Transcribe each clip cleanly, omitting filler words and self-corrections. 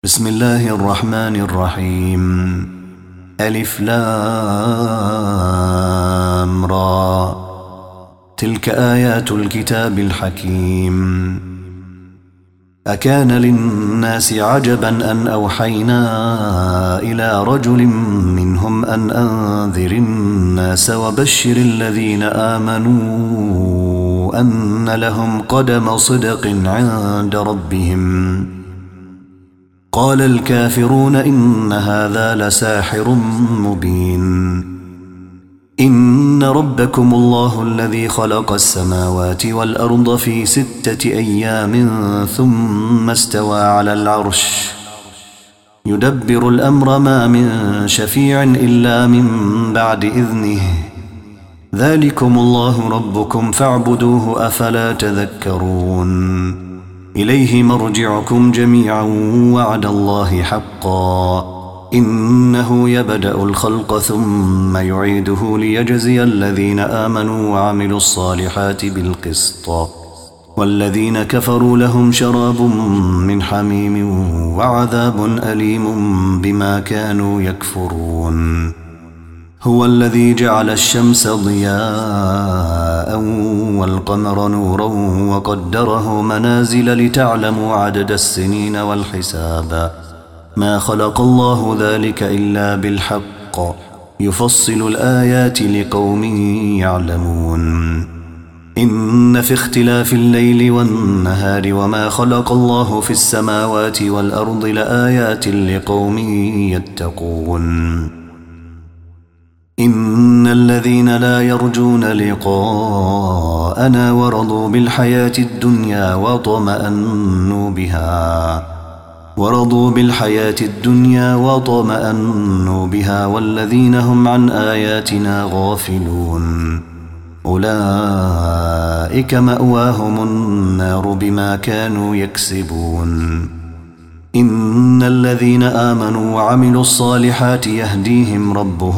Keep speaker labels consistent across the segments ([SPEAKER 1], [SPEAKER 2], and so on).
[SPEAKER 1] بسم الله الرحمن الرحيم. ألف لام را. تلك آيات الكتاب الحكيم. أكان للناس عجبا أن أوحينا إلى رجل منهم أن أنذر الناس وبشر الذين آمنوا أن لهم قدم صدق عند ربهم. قال الكافرون إن هذا لساحر مبين. إن ربكم الله الذي خلق السماوات والأرض في 6 أيام ثم استوى على العرش يدبر الأمر ما من شفيع إلا من بعد إذنه. ذلكم الله ربكم فاعبدوه أفلا تذكرون. إليه مرجعكم جميعا وعد الله حقا إنه يبدأ الخلق ثم يعيده ليجزي الذين آمنوا وعملوا الصالحات بالقسط والذين كفروا لهم شراب من حميم وعذاب أليم بما كانوا يكفرون. هو الذي جعل الشمس ضياء والقمر نورا وقدره منازل لتعلموا عدد السنين والحساب ما خلق الله ذلك إلا بالحق يفصل الآيات لقوم يعلمون. إن في اختلاف الليل والنهار وما خلق الله في السماوات والأرض لآيات لقوم يتقون. إن الذين لا يرجون لقاءنا ورضوا بالحياة الدنيا وطمأنوا بها والذين هم عن آياتنا غافلون أولئك مأواهم النار بما كانوا يكسبون. إن الذين آمنوا وعملوا الصالحات يهديهم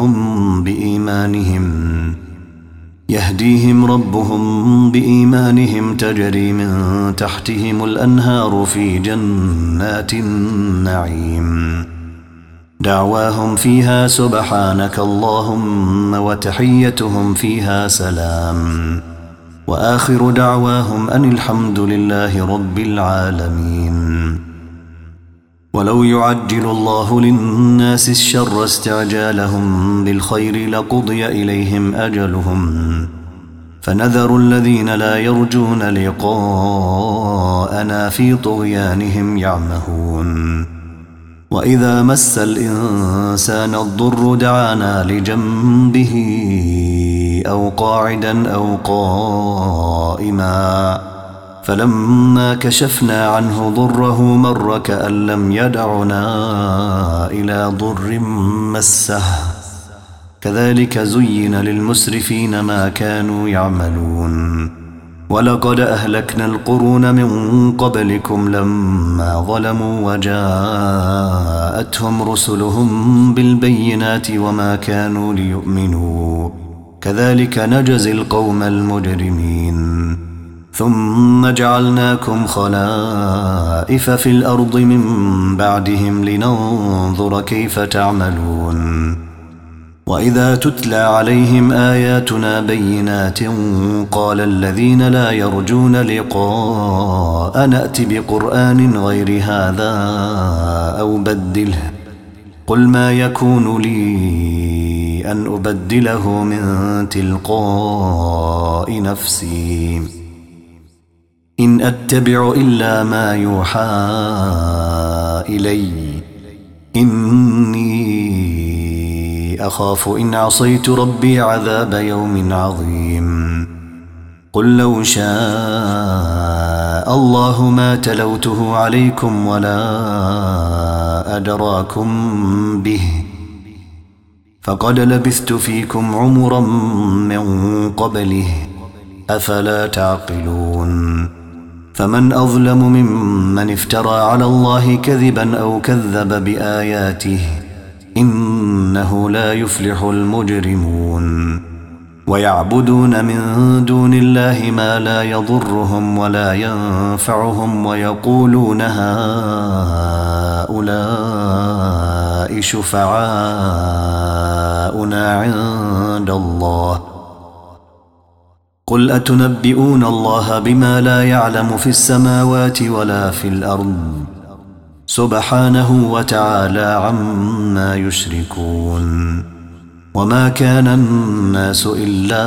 [SPEAKER 1] ربهم بإيمانهم تجري من تحتهم الأنهار في جنات النعيم. دعواهم فيها سبحانك اللهم وتحيتهم فيها سلام وآخر دعواهم أن الحمد لله رب العالمين. ولو يعجل الله للناس الشر استعجالهم بالخير لقضي إليهم أجلهم فنذر الذين لا يرجون لقاءنا في طغيانهم يعمهون. وإذا مس الإنسان الضر دعانا لجنبه أو قاعدا أو قائما فلما كشفنا عنه ضره مر كأن لم يدعنا إلى ضر مسه كذلك زين للمسرفين ما كانوا يعملون. ولقد أهلكنا القرون من قبلكم لما ظلموا وجاءتهم رسلهم بالبينات وما كانوا ليؤمنوا كذلك نجزي القوم المجرمين. ثم جعلناكم خلائف في الأرض من بعدهم لننظر كيف تعملون. وإذا تتلى عليهم آياتنا بينات قال الذين لا يرجون لقاء نأت بقرآن غير هذا أو بدله قل ما يكون لي أن أبدله من تلقاء نفسي إن أتبع إلا ما يوحى إلي إني أخاف إن عصيت ربي عذاب يوم عظيم. قل لو شاء الله ما تلوته عليكم ولا أدراكم به فقد لبثت فيكم عمرا من قبله أفلا تعقلون. فمن أظلم ممن افترى على الله كذبا أو كذب بآياته إنه لا يفلح المجرمون. ويعبدون من دون الله ما لا يضرهم ولا ينفعهم ويقولون هؤلاء شفعاؤنا عند الله قل أتنبئون الله بما لا يعلم في السماوات ولا في الأرض سبحانه وتعالى عما يشركون وما كان الناس إلا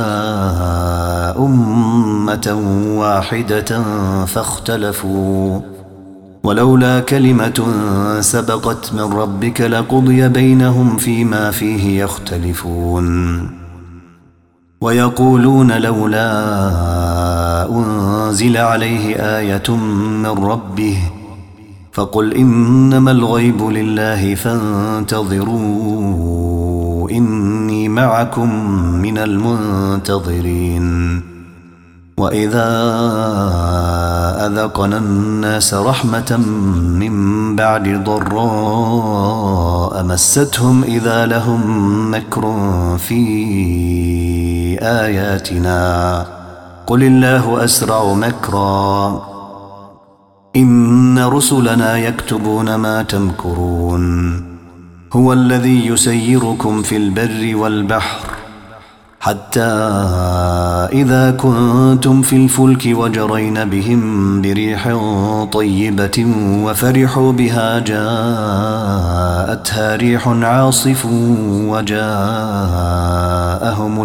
[SPEAKER 1] أمة واحدة فاختلفوا ولولا كلمة سبقت من ربك لقضي بينهم فيما فيه يختلفون ويقولون لولا أنزل عليه آية من ربه فقل إنما الغيب لله فانتظروا إني معكم من المنتظرين وإذا أذقنا الناس رحمة من بعد ضراء مستهم إذا لهم مكر في آياتنا قل الله أسرع مكرا إن رسلنا يكتبون ما تمكرون هو الذي يسيركم في البر والبحر حتى إذا كنتم في الفلك وجرين بهم بريح طيبة وفرحوا بها جاءتها ريح عاصف وجاءهم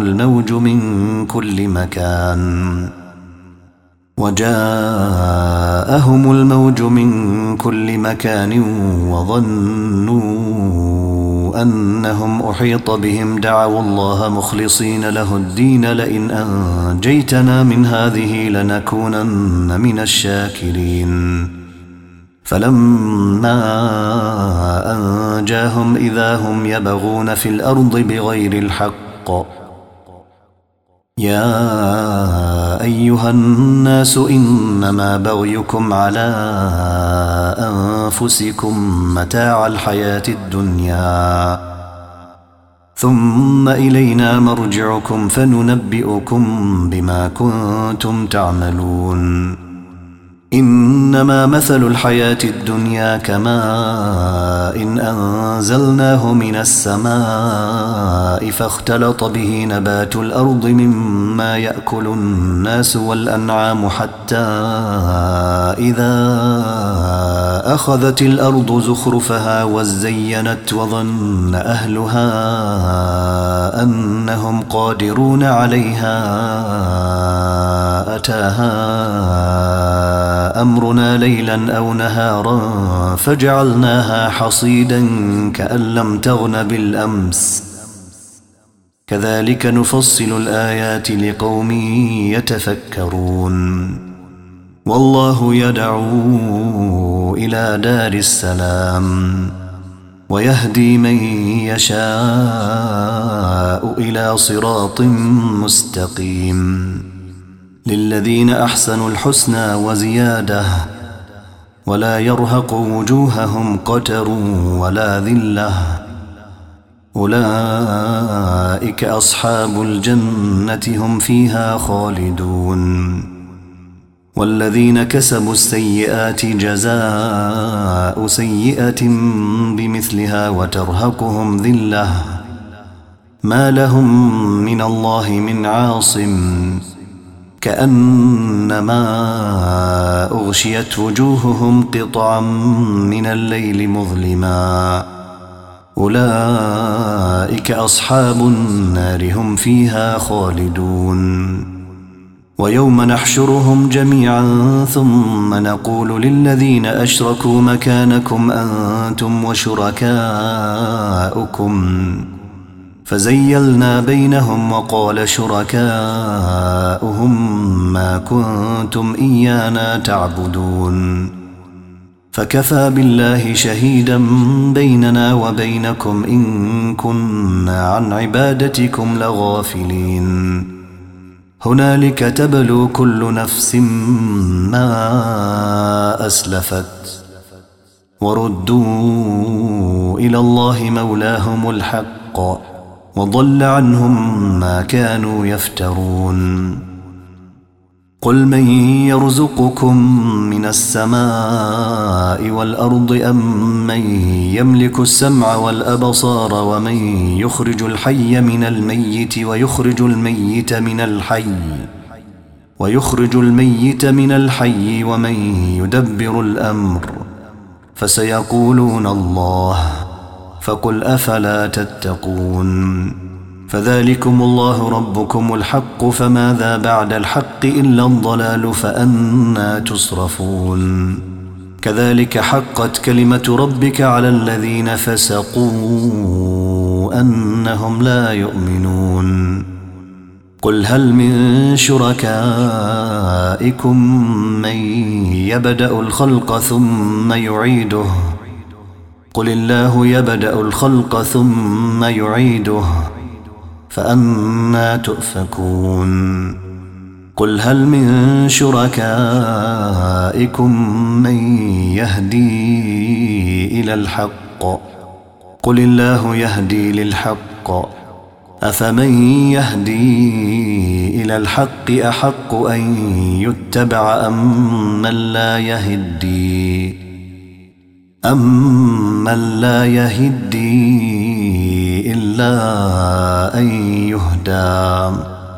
[SPEAKER 1] الموج من كل مكان وظنوا أنهم أحيط بهم دعوا الله مخلصين له الدين لئن أنجيتنا من هذه لنكونن من الشاكرين فلما أنجاهم إذا هم يبغون في الأرض بغير الحق يا أيها الناس إنما بغيكم على أنفسكم متاع الحياة الدنيا ثم إلينا مرجعكم فننبئكم بما كنتم تعملون إنما مثل الحياة الدنيا كماء إن أنزلناه من السماء فاختلط به نبات الأرض مما يأكل الناس والأنعام حتى إذا أخذت الأرض زخرفها وزينت وظن أهلها أنهم قادرون عليها أتاها أمرنا ليلا أو نهارا فجعلناها حصيدا كأن لم تغن بالأمس كذلك نفصل الآيات لقوم يتفكرون والله يدعو إلى دار السلام ويهدي من يشاء إلى صراط مستقيم للذين أحسنوا الحسنى وزيادة ولا يرهق وجوههم قتر ولا ذلة أولئك أصحاب الجنة هم فيها خالدون والذين كسبوا السيئات جزاء سيئة بمثلها وترهقهم ذلة ما لهم من الله من عاصم كأنما أغشيت وجوههم قطعا من الليل مظلما أولئك أصحاب النار هم فيها خالدون ويوم نحشرهم جميعا ثم نقول للذين أشركوا مكانكم أنتم وشركاؤكم فزيلنا بينهم وقال شركاؤهم ما كنتم إيانا تعبدون فكفى بالله شهيدا بيننا وبينكم إن كنا عن عبادتكم لغافلين هنالك تبلو كل نفس ما أسلفت وردوا إلى الله مولاهم الحق وضل عنهم ما كانوا يفترون قل من يرزقكم من السماء والأرض أم من يملك السمع والأبصار ومن يخرج الحي من الميت ويخرج الميت من الحي ومن يدبر الأمر فسيقولون الله فقل أفلا تتقون فذلكم الله ربكم الحق فماذا بعد الحق إلا الضلال فأنى تصرفون كذلك حقت كلمة ربك على الذين فسقوا أنهم لا يؤمنون قل هل من شركائكم من يبدأ الخلق ثم يعيده قل الله يبدأ الخلق ثم يعيده فأنى تؤفكون قل هل من شركائكم من يهدي إلى الحق قل الله يهدي للحق أفمن يهدي إلى الحق أحق أن يتبع أم من لا يهدي إلا أن يهدى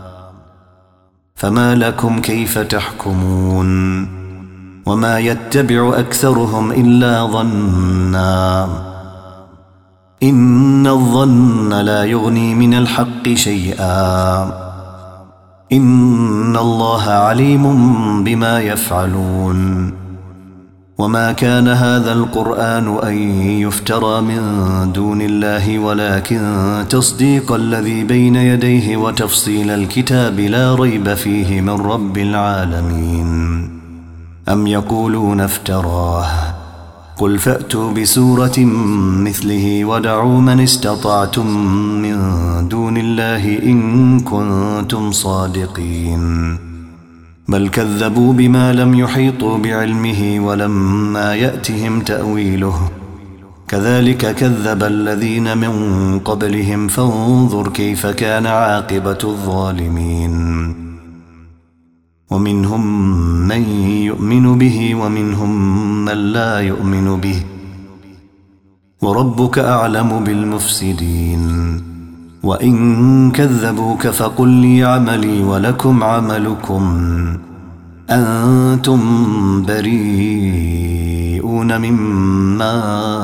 [SPEAKER 1] فما لكم كيف تحكمون وما يتبع أكثرهم إلا ظنا إن الظن لا يغني من الحق شيئا إن الله عليم بما يفعلون وما كان هذا القرآن أن يفترى من دون الله ولكن تصديق الذي بين يديه وتفصيل الكتاب لا ريب فيه من رب العالمين أم يقولون افتراه قل فأتوا بسورة مثله ودعوا من استطعتم من دون الله إن كنتم صادقين بل كذبوا بما لم يحيطوا بعلمه ولما يأتهم تأويله كذلك كذب الذين من قبلهم فانظر كيف كان عاقبة الظالمين ومنهم من يؤمن به ومنهم من لا يؤمن به وربك أعلم بالمفسدين وإن كذبوك فقل لي عملي ولكم عملكم أنتم بريئون مما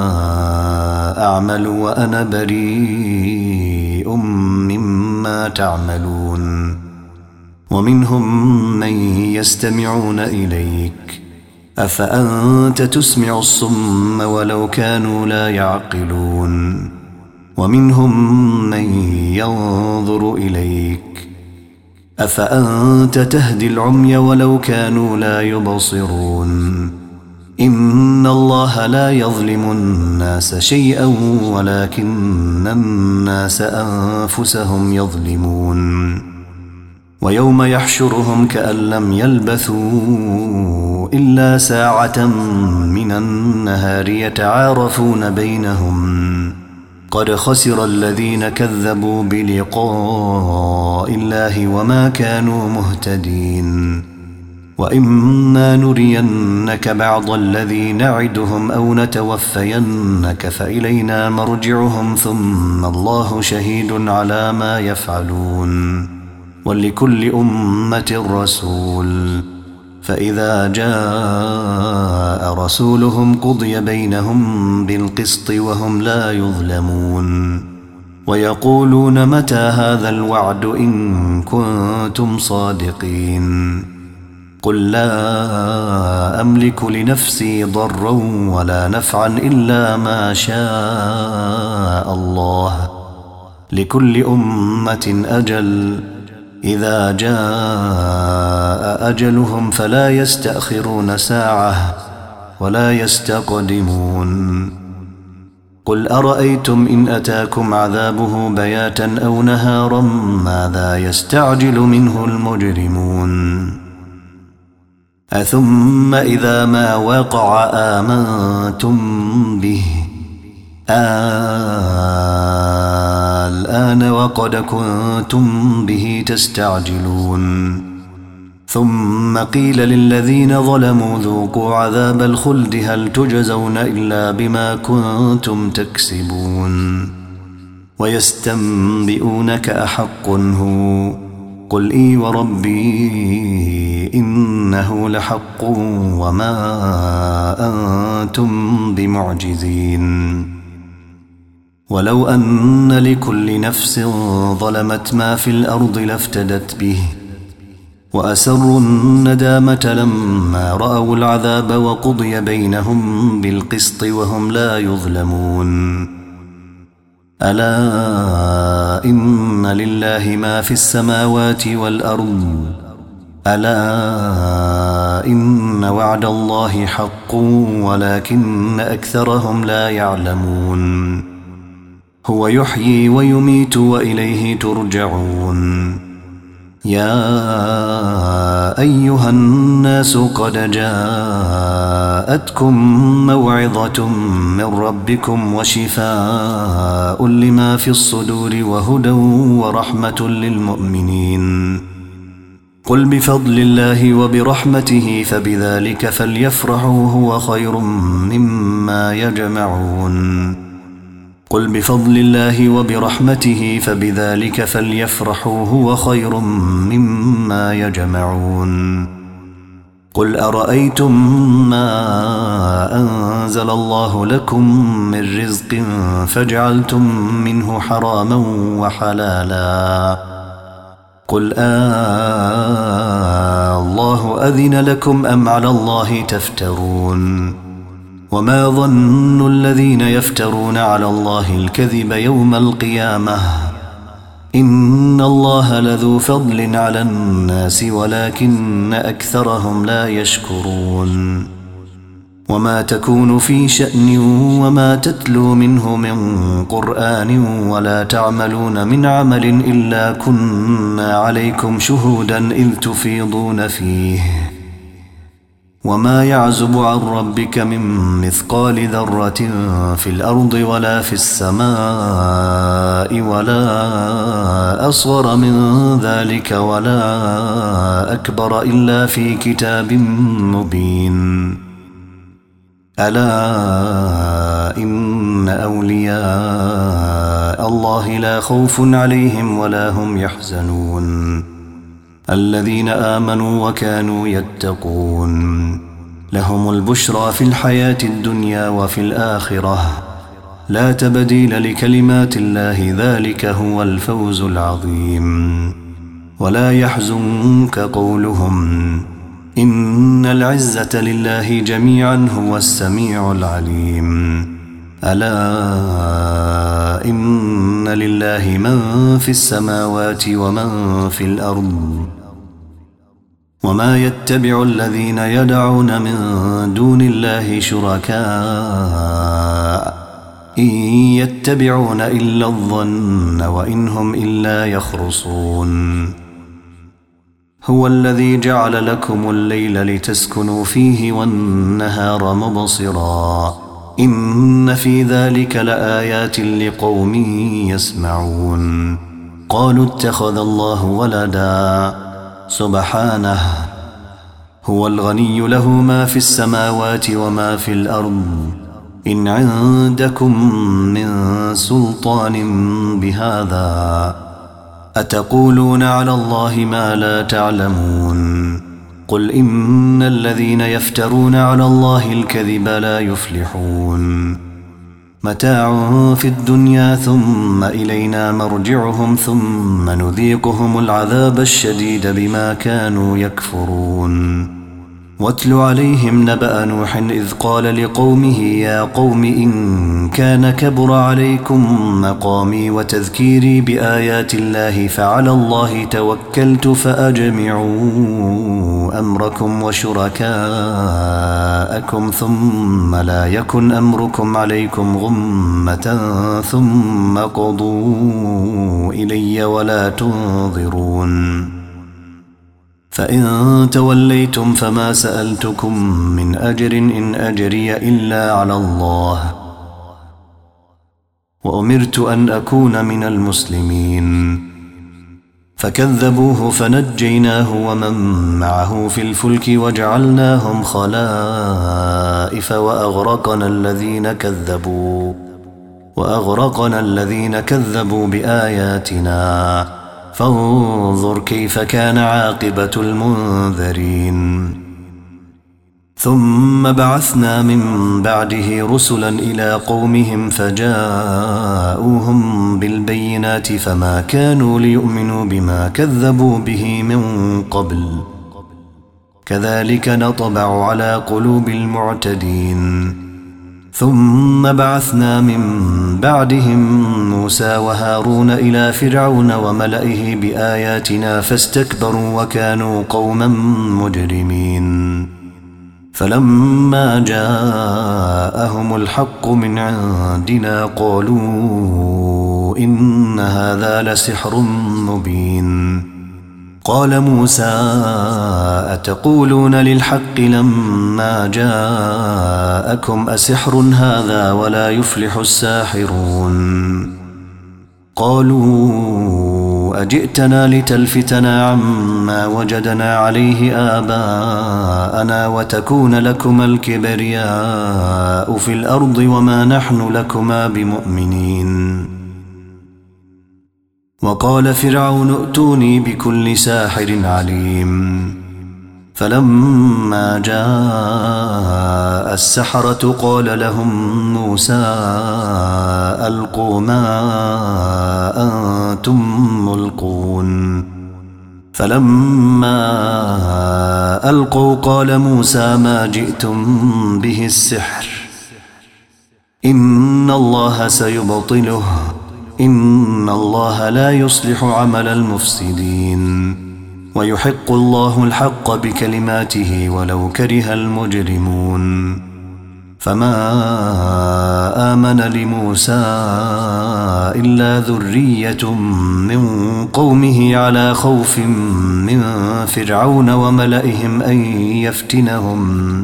[SPEAKER 1] أعمل وأنا بريء مما تعملون ومنهم من يستمعون إليك أفأنت تسمع الصم ولو كانوا لا يعقلون ومنهم من ينظر إليك أفأنت تهدي العمي ولو كانوا لا يبصرون إن الله لا يظلم الناس شيئا ولكن الناس أنفسهم يظلمون ويوم يحشرهم كأن لم يلبثوا إلا ساعة من النهار يتعارفون بينهم قد خسر الذين كذبوا بلقاء الله وما كانوا مهتدين وإما نرينك بعض الذي نعدهم أو نتوفينك فإلينا مرجعهم ثم الله شهيد على ما يفعلون ولكل أمة رسول فإذا جاء رسولهم قضي بينهم بالقسط وهم لا يظلمون ويقولون متى هذا الوعد إن كنتم صادقين قل لا أملك لنفسي ضرا ولا نفعا إلا ما شاء الله لكل أمة أجل إذا جاء أجلهم فلا يستأخرون ساعة ولا يستقدمون قل أرأيتم إن أتاكم عذابه بياتا أو نهارا ماذا يستعجل منه المجرمون أثم إذا ما وقع آمنتم به الآن وقد كنتم به تستعجلون ثم قيل للذين ظلموا ذوقوا عذاب الخلد هل تجزون إلا بما كنتم تكسبون ويستنبئونك أحق هو قل إي وربي إنه لحق وما أنتم بمعجزين ولو أن لكل نفس ظلمت ما في الأرض لافتدت به وأسروا الندامة لما رأوا العذاب وقضي بينهم بالقسط وهم لا يظلمون ألا إن لله ما في السماوات والأرض ألا إن وعد الله حق ولكن أكثرهم لا يعلمون هو يحيي ويميت وإليه ترجعون يا أيها الناس قد جاءتكم موعظة من ربكم وشفاء لما في الصدور وهدى ورحمة للمؤمنين قل بفضل الله وبرحمته فبذلك فليفرحوا هو خير مما يجمعون قل بفضل الله وبرحمته فبذلك فليفرحوا هو خير مما يجمعون قل أرأيتم ما أنزل الله لكم من رزق فجعلتم منه حراما وحلالا قل الله أذن لكم أم على الله تفترون وما ظن الذين يفترون على الله الكذب يوم القيامة إن الله لذو فضل على الناس ولكن أكثرهم لا يشكرون وما تكون في شأن وما تتلو منه من قرآن ولا تعملون من عمل إلا كنا عليكم شهودا إذ تفيضون فيه وما يعزب عن ربك من مثقال ذرة في الأرض ولا في السماء ولا أصغر من ذلك ولا أكبر إلا في كتاب مبين ألا إن أولياء الله لا خوف عليهم ولا هم يحزنون الذين آمنوا وكانوا يتقون لهم البشرى في الحياة الدنيا وفي الآخرة لا تبديل لكلمات الله ذلك هو الفوز العظيم ولا يحزنك قولهم إن العزة لله جميعا هو السميع العليم ألا إن لله من في السماوات ومن في الأرض وما يتبع الذين يدعون من دون الله شركاء إن يتبعون إلا الظن وإن هم إلا يخرصون هو الذي جعل لكم الليل لتسكنوا فيه والنهار مبصرا إن في ذلك لآيات لقوم يسمعون قالوا اتخذ الله ولدا سبحانه هو الغني له ما في السماوات وما في الأرض إن عندكم من سلطان بهذا أتقولون على الله ما لا تعلمون قل إن الذين يفترون على الله الكذب لا يفلحون متاع في الدنيا ثم إلينا مرجعهم ثم نذيقهم العذاب الشديد بما كانوا يكفرون واتل عليهم نبأ نوح إذ قال لقومه يا قوم إن كان كبر عليكم مقامي وتذكيري بآيات الله فعلى الله توكلت فأجمعوا أمركم وشركاءكم ثم لا يكن أمركم عليكم غمة ثم قضوا إلي ولا تنظرون فإن توليتم فما سألتكم من أجر إن أجري إلا على الله وأمرت أن أكون من المسلمين فكذبوه فنجيناه ومن معه في الفلك وجعلناهم خلائف وأغرقنا الذين كذبوا بآياتنا فانظر كيف كان عاقبة المنذرين. ثم بعثنا من بعده رسلا إلى قومهم فجاءوهم بالبينات فما كانوا ليؤمنوا بما كذبوا به من قبل كذلك نطبع على قلوب المعتدين. ثم بعثنا من بعدهم موسى وهارون إلى فرعون وملئه بآياتنا فاستكبروا وكانوا قوما مجرمين. فلما جاءهم الحق من عندنا قالوا إن هذا لسحر مبين. قال موسى أتقولون للحق لما جاءكم أسحر هذا ولا يفلح الساحرون. قالوا أجئتنا لتلفتنا عما وجدنا عليه آباءنا وتكون لكما الكبرياء في الأرض وما نحن لكما بمؤمنين. وقال فرعون ائتوني بكل ساحر عليم. فلما جاء السحرة قال لهم موسى ألقوا ما أنتم ملقون. فلما ألقوا قال موسى ما جئتم به السحر إن الله سيبطله إن الله لا يصلح عمل المفسدين ويحق الله الحق بكلماته ولو كره المجرمون. فما آمن لموسى إلا ذرية من قومه على خوف من فرعون وملئهم أن يفتنهم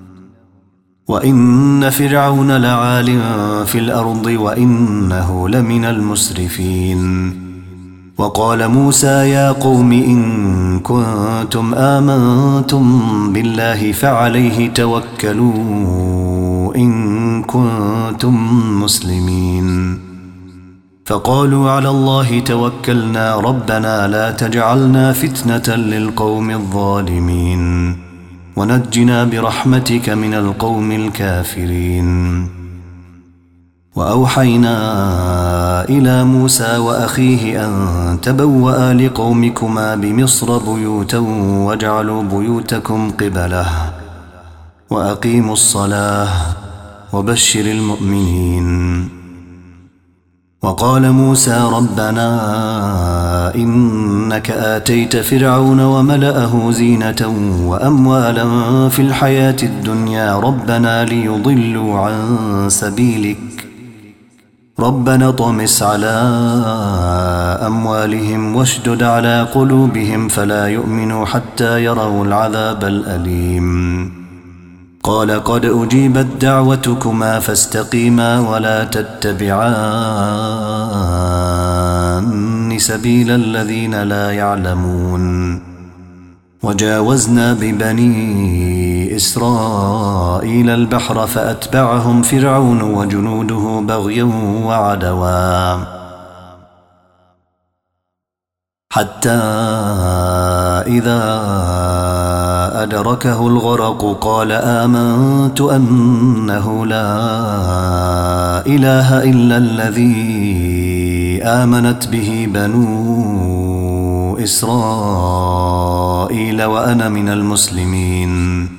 [SPEAKER 1] وإن فرعون لعال في الأرض وإنه لمن المسرفين. وقال موسى يا قوم إن كنتم آمنتم بالله فعليه توكلوا إن كنتم مسلمين. فقالوا على الله توكلنا ربنا لا تجعلنا فتنة للقوم الظالمين ونجنا برحمتك من القوم الكافرين. وأوحينا إلى موسى وأخيه أن تبوأ لقومكما بمصر بيوتا واجعلوا بيوتكم قبلة وأقيموا الصلاة وبشر المؤمنين. وقال موسى ربنا إنك آتيت فرعون وملأه زينة وأموالا في الحياة الدنيا ربنا ليضلوا عن سبيلك ربنا طمس على أموالهم واشدد على قلوبهم فلا يؤمنوا حتى يروا العذاب الأليم. قال قد أجيبت دعوتكما فاستقيما ولا تتبعان سبيل الذين لا يعلمون. وجاوزنا ببني إسرائيل البحر فأتبعهم فرعون وجنوده بغيا وعدوا حتى إذا أدركه الغرق قال آمنت أنه لا إله إلا الذي آمنت به بنو إسرائيل وأنا من المسلمين.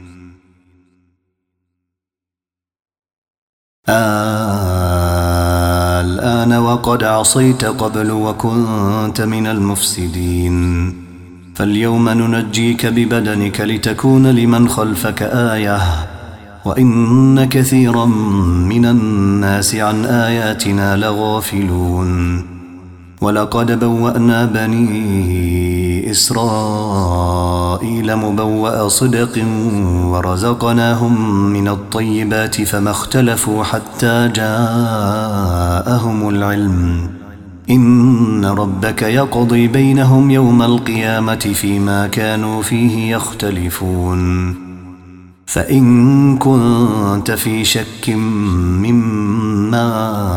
[SPEAKER 1] الآن وقد عصيت قبل وكنت من المفسدين فاليوم ننجيك ببدنك لتكون لمن خلفك آية وإن كثيرا من الناس عن آياتنا لغافلون. ولقد بوأنا بني إسرائيل مبوأ صدق ورزقناهم من الطيبات فما اختلفوا حتى جاءهم العلم إن ربك يقضي بينهم يوم القيامة فيما كانوا فيه يختلفون فإن كنت في شك مما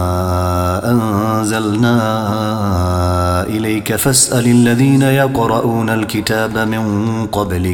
[SPEAKER 1] أنزلنا إليك فاسأل الذين يقرؤون الكتاب من قبلك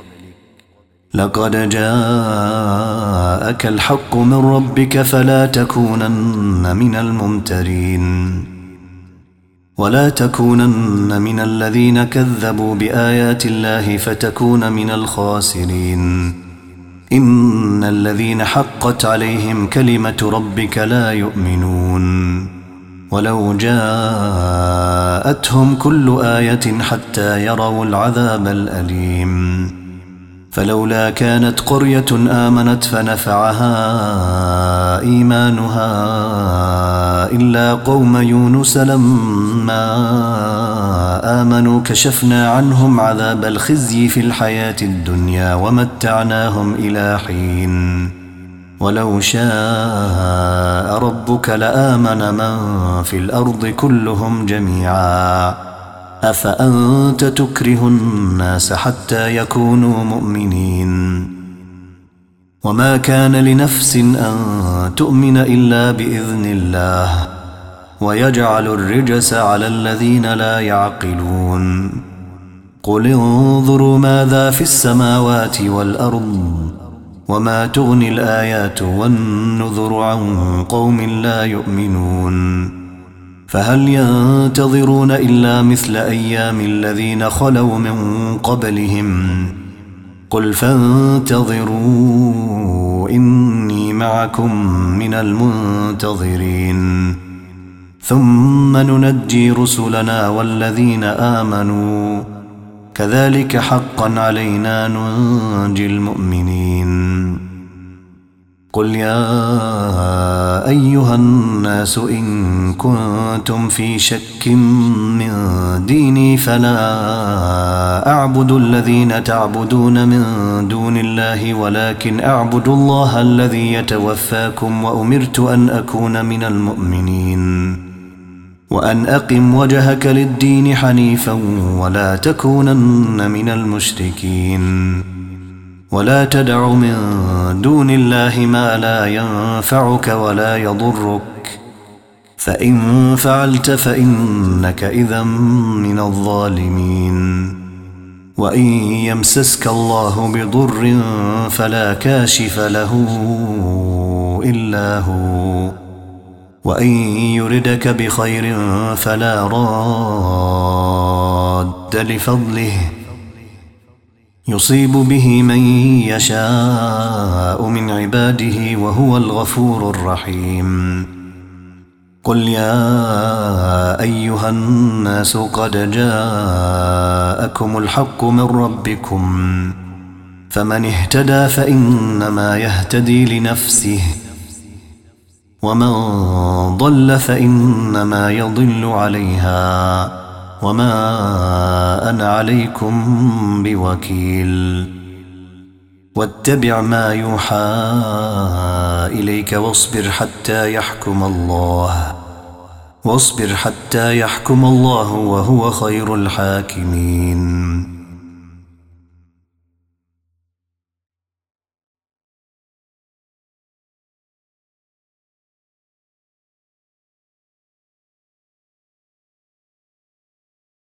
[SPEAKER 1] لقد جاءك الحق من ربك فلا تكونن من الممترين ولا تكونن من الذين كذبوا بآيات الله فتكون من الخاسرين إن الذين حقت عليهم كلمة ربك لا يؤمنون ولو جاءتهم كل آية حتى يروا العذاب الأليم فلولا كانت قرية آمنت فنفعها إيمانها إلا قوم يونس لما آمنوا كشفنا عنهم عذاب الخزي في الحياة الدنيا ومتعناهم إلى حين ولو شاء ربك لآمن من في الأرض كلهم جميعا أفأنت تكره الناس حتى يكونوا مؤمنين وما كان لنفس أن تؤمن إلا بإذن الله ويجعل الرجس على الذين لا يعقلون قل انظروا ماذا في السماوات والأرض وما تغني الآيات والنذر عن قوم لا يؤمنون فهل ينتظرون إلا مثل أيام الذين خلوا من قبلهم قل فانتظروا إني معكم من المنتظرين ثم ننجي رسلنا والذين آمنوا كذلك حقا علينا ننجي المؤمنين قل يا أيها الناس إن كنتم في شك من ديني فلا أعبد الذين تعبدون من دون الله ولكن أعبد الله الذي يتوفاكم وأمرت أن أكون من المؤمنين وأن أقم وجهك للدين حنيفا ولا تكونن من المشركين ولا تدع من دون الله ما لا ينفعك ولا يضرك فإن فعلت فإنك إذا من الظالمين وإن يمسسك الله بضر فلا كاشف له إلا هو وإن يردك بخير فلا راد لفضله يصيب به من يشاء من عباده وهو الغفور الرحيم قل يا أيها الناس قد جاءكم الحق من ربكم فمن اهتدى فإنما يهتدي لنفسه ومن ضل فإنما يضل عليها وما أنا عليكم بوكيل واتبع ما يوحى إليك واصبر حتى يحكم الله وهو خير الحاكمين